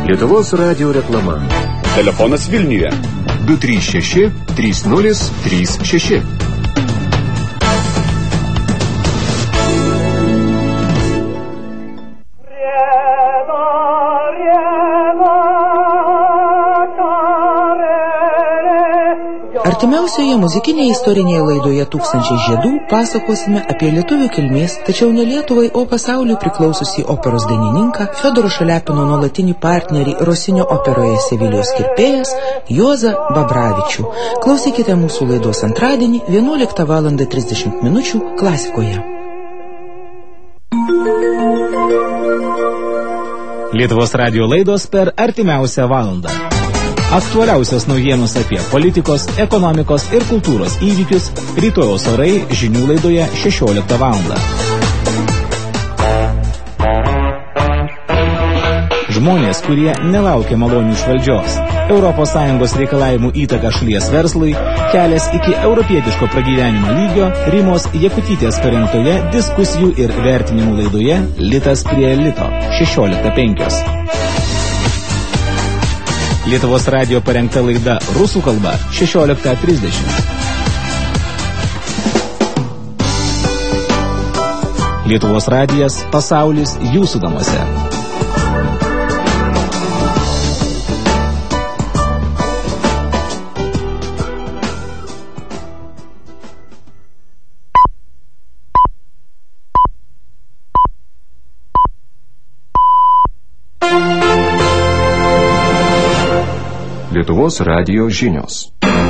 Lietuvos radijo reklama. Telefonas Vilniuje 236 3036. Artimiausioje muzikinėje istorinėje laidoje Tūkstančiai žiedų pasakosime apie lietuvių kilmės, tačiau ne Lietuvai, o pasauliui priklaususį operos dainininką, Fiodoro Šaliapino nuolatinį partnerį Rosinio operoje Sevilijos kirpėjas Juozą Babravičių. Klausykite mūsų laidos antradienį 11:30 klasikoje. Lietuvos radijo laidos per artimiausią valandą. Aktualiausios naujienos apie politikos, ekonomikos ir kultūros įvykius rytojaus orai žinių laidoje 16 valandą. Žmonės, kurie nelaukia malonių iš valdžios, ES reikalavimų įtaka šalies verslui, kelias iki europietiško pragyvenimo lygio, Rimos Jakutytės parengtoje diskusijų ir vertinimų laidoje Litas prie lito 16:05. Lietuvos radijo parengta laida rusų kalba 16:30. Lietuvos radijas, pasaulis jūsų namuose. Lietuvos radijo žinios.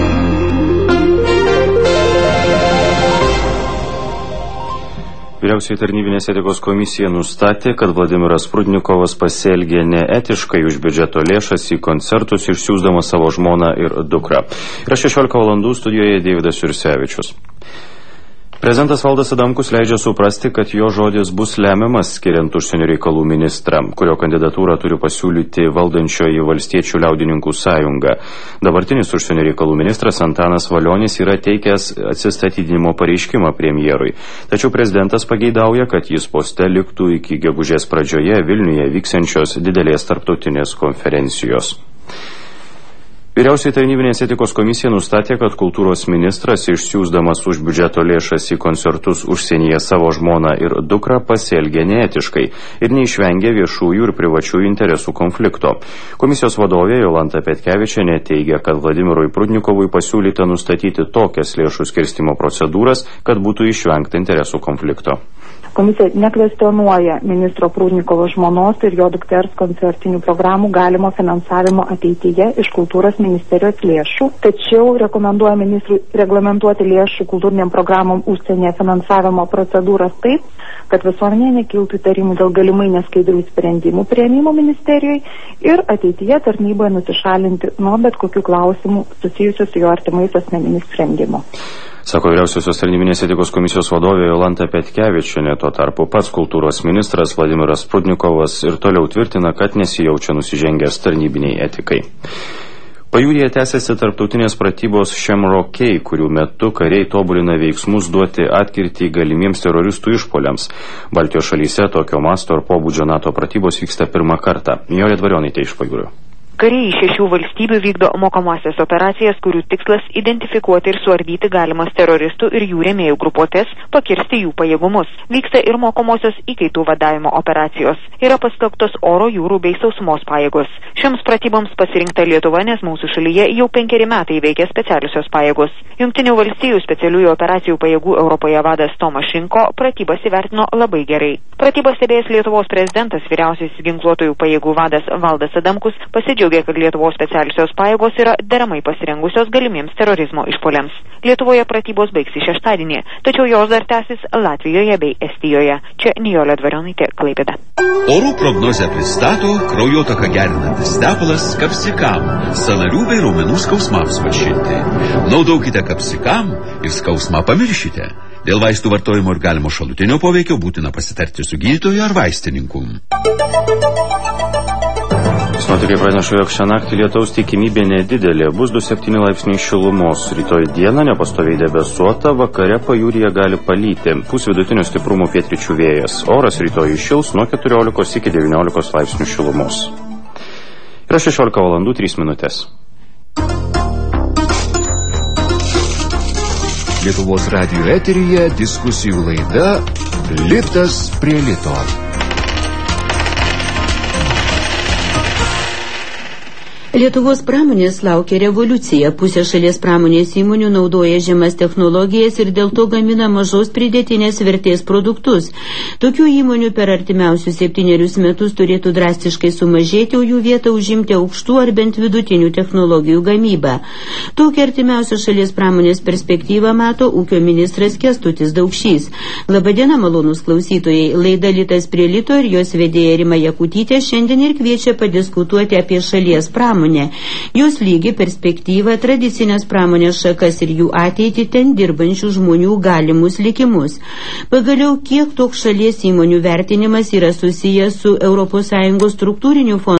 Vyriausioji tarnybinės etikos komisija nustatė, kad Vladimiras Prudnikovas pasielgė neetiškai už biudžeto lėšas į koncertus išsiųsdamas savo žmoną ir dukrą. Yra 16 valandų, studijoje Deividas Jursevičius. Prezidentas Valdas Adamkus leidžia suprasti, kad jo žodis bus lemiamas skiriant užsienio reikalų ministrą, kurio kandidatūrą turi pasiūlyti valdančioji Valstiečių liaudininkų sąjunga. Dabartinis užsienio reikalų ministras Antanas Valionis yra teikęs atsistatydinimo pareiškimą premjerui. Tačiau prezidentas pageidauja, kad jis poste liktų iki gegužės pradžioje Vilniuje vyksiančios didelės tarptautinės konferencijos. Vyriausioji tarnybinės etikos komisija nustatė, kad kultūros ministras išsiųsdamas už biudžeto lėšas į koncertus užsienyje savo žmoną ir dukrą pasielgė neetiškai ir neišvengė viešųjų ir privačių interesų konflikto. Komisijos vadovė Jolanta Petkevičienė teigia, kad Vladimirui Prudnikovui pasiūlyta nustatyti tokias lėšų skirstimo procedūras, kad būtų išvengta interesų konflikto. Komisija nekvestionuoja ministro Prudnikovo žmonos ir jo dukters koncertinių programų galimo finansavimo ateityje iš kultūros ministerijos lėšų, tačiau rekomenduoja ministrui reglamentuoti lėšų kultūriniam programom užsienyje finansavimo procedūras taip, kad visuomenėje nekiltų įtarimų dėl galimai neskaidrių sprendimų priėmimo ministerijoje ir ateityje tarnyboje nusišalinti nuo bet kokių klausimų susijusių su jo artimais asmenimis sprendimo. Sako vyriausiosios tarnybinės etikos komisijos vadovė Jolanta Petkevičienė, tuo tarpu pats kultūros ministras Vladimiras Prudnikovas ir toliau tvirtina, kad nesijaučia nusižengęs tarnybiniai etikai. Pajūryje tęsiasi tarptautinės pratybos Shamrock, kurių metu kariai tobulina veiksmus duoti atkirtį galimiems teroristų išpoliams. Baltijos šalyse tokio masto ir pobūdžio NATO pratybos vyksta pirmą kartą. Nijolė Dvarionaitė iš pajūrio. Kariai iš 6 valstybių vykdo mokomasias operacijas, kurių tikslas identifikuoti ir suardyti galimas teroristų ir jų rėmėjų grupuotės, pakirsti jų pajėgumus. Vyksta ir mokomosios įkaitų vadavimo operacijos. Yra paskelbtos oro, jūrų bei sausumos pajėgos. Šioms pratyboms pasirinkta Lietuva, nes mūsų šalyje jau 5 metai veikia specialiosios pajėgos. Jungtinių valstijų specialiųjų operacijų pajėgų Europoje vadas Tomas Šinko pratybas įvertino labai gerai. Pratybas stebėjęs Lietuvos prezidentas, vyriausiasis ginkluotųjų pajėgų vadas Valdas Adamkus pasidžiaugė, kad Lietuvos specialiosios pajėgos yra deramai pasirengusios galimiems terorizmo išpoliams. Lietuvoje pratybos baigsis šeštadienį, tačiau jos dar tęsis Latvijoje bei Estijoje. Čia Nijolė Dvarionaitė, Klaipėda. Orų prognozę pristato kraujotaką gerinantis tepalas Kapsikam, sąnarių bei raumenų skausmams malšinti. Naudokite Kapsikam ir skausmą pamiršite. Dėl vaistų vartojimo ir galimo šalutinio poveikio būtina pasitarti su gydytoju ar vaistininku. Sinoptikai praneša, jog šią naktį lietaus tikimybė nedidelė, bus 2-7 laipsniai šilumos. Rytoj dieną nepastoviai debesuota, vakare pajūryje gali palyti. Pūs vidutinio stiprumo pietryčių vėjas. Oras rytoj įšils nuo 14 iki 19 laipsnių šilumos. Yra 16 valandų 3 minutės. Lietuvos radijo eteryje diskusijų laida Litas prie lito. Lietuvos pramonės laukia revoliucija. Pusė šalies pramonės įmonių naudoja žemas technologijas ir dėl to gamina mažos pridėtinės vertės produktus. Tokių įmonių per artimiausius 7 metus turėtų drastiškai sumažėti, o jų vietą užimti aukštų ar bent vidutinių technologijų gamybą. Tokią artimiausią šalies pramonės perspektyvą mato ūkio ministras Kęstutis Daukšys. Labadiena, malonūs klausytojai. Laida Litas prie lito ir jos vedėja Rima Jakutytė šiandien ir kviečia padiskutuoti apie šalies pramonę. Jos lygį, perspektyvą, tradicinės pramonės šakas ir jų ateitį, ten dirbančių žmonių galimus likimus. Pagaliau, kiek toks šalies įmonių vertinimas yra susijęs su ES struktūrinių fondų